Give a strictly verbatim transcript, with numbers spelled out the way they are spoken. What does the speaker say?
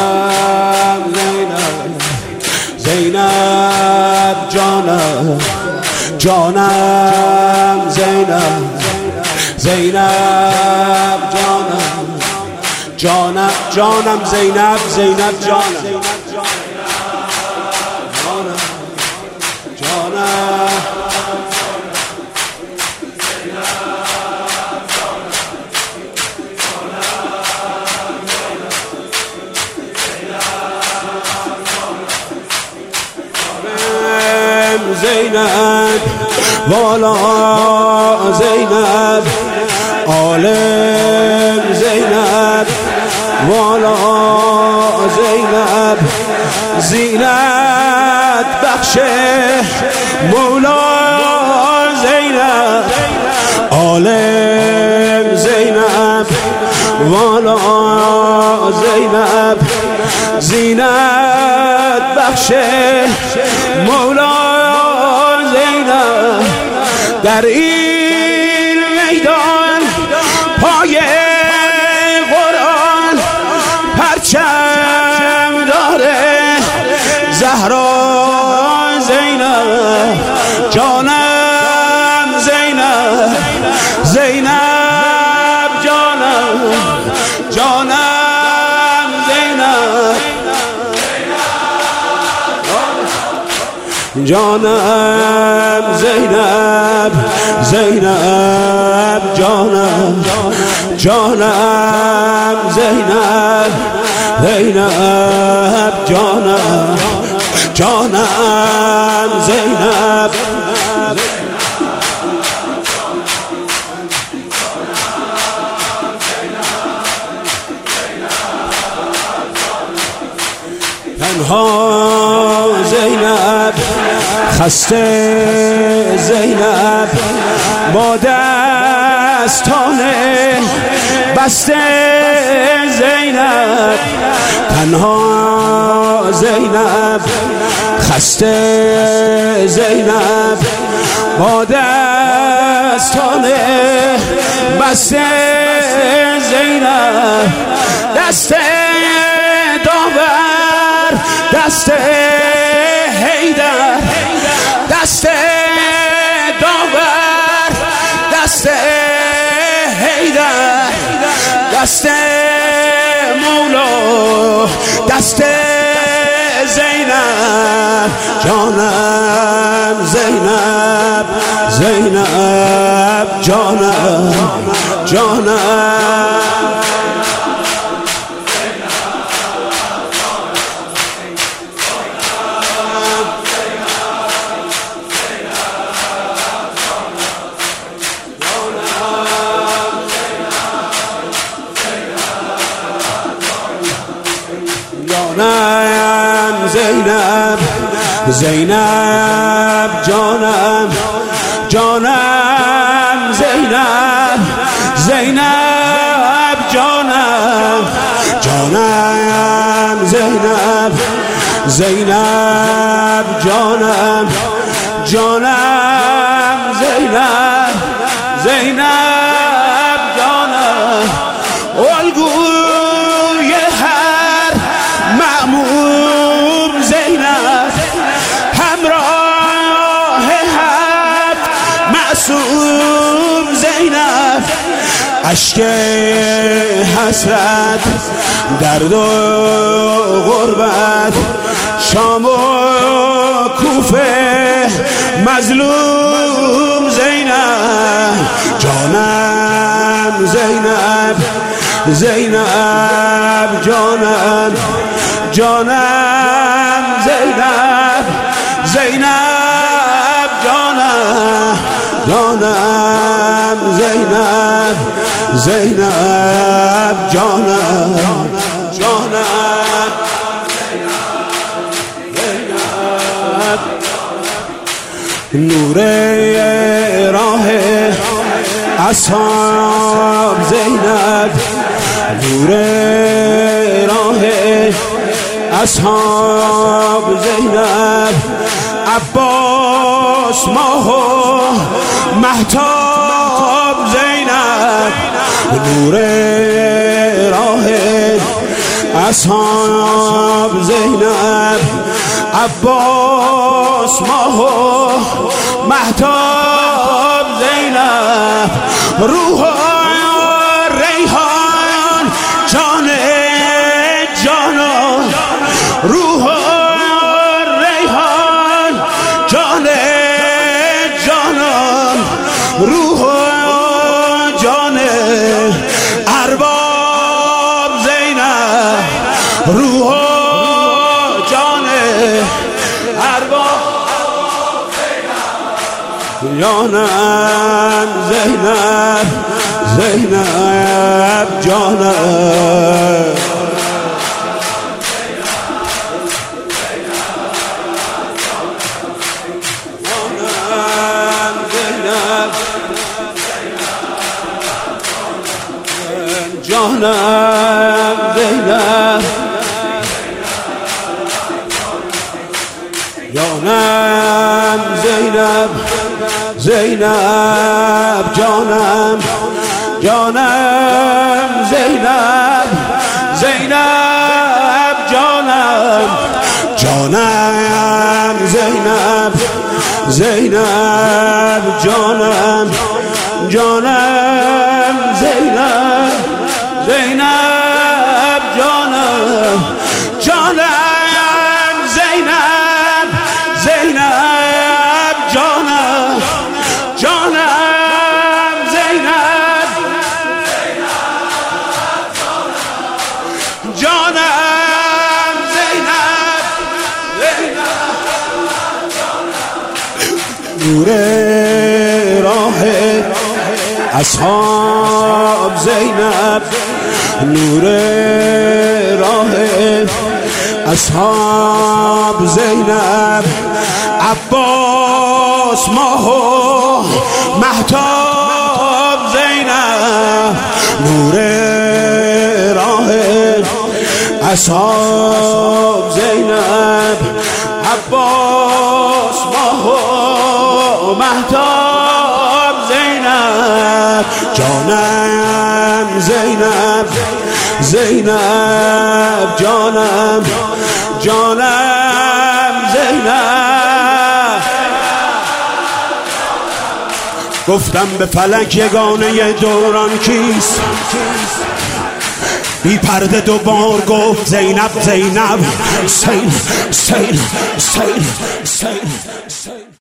زینب جانم جانم زینب زینب جانم جانم جانم زینب زینب جانم جانم جانم زینب والا زینب عالم زینب والا زینب زینت بخش مولا زینب عالم زینب والا زینب زینت بخش مولا زینب در این میدان پای قرآن پرچم داره زهرا زینب جانم زینب زینب جانم جانم زینب جانم زینب زینب جانم جانم زینب زینب جانم جانم زینب تنها زینب خسته زینب با دستان بسته زینب تنها زینب خسته زینب با دستان بسته زینب دست داور دست حیدر دست داور دست حیدر دست مولا دست زینب جانم زینب زینب جانم جانم جانم زینب زینب جانم جانم زینب زینب جانم جانم زینب زینب جانم جانم زینب زینب جانم الگوی هر مأموم زینب همراه هفت معصوم زینب اشک حسرت درد و غربت شام و کوفه مظلوم زینب جانم زینب زینب جانم جانم زینب زینب جانم جانم زینب زینب جانم جانم زینب نور راه اصحاب زینب نور راه اصحاب زینب عباس ماه و مهتاب زینب نور راه اصحاب زینب عباس ماه و مهتاب زینب روح ریحان جان جانا روح ریحان جان جانا روح جان ارباب زینب روح جان ارباب جانم زینب زینب جانم جانم زینب جانم زینب زینب جانم جانم زینب زینب جانم جانم زینب زینب جانم جانم زینب زینب جانم جانم زینب زینب جانم جانم زینب جانم زینب نور راه اصحاب زینب نور راه اصحاب زینب عباس ماه و مهتاب زینب نور راه اصحاب زینب عباس ماه و مهتاب زینب جانم زینب زینب جانم جانم زینب گفتم به فلک یگانه دوران کیست بی پرده دوبار گفت زینب زینب سیل سیل سیل سیل سیل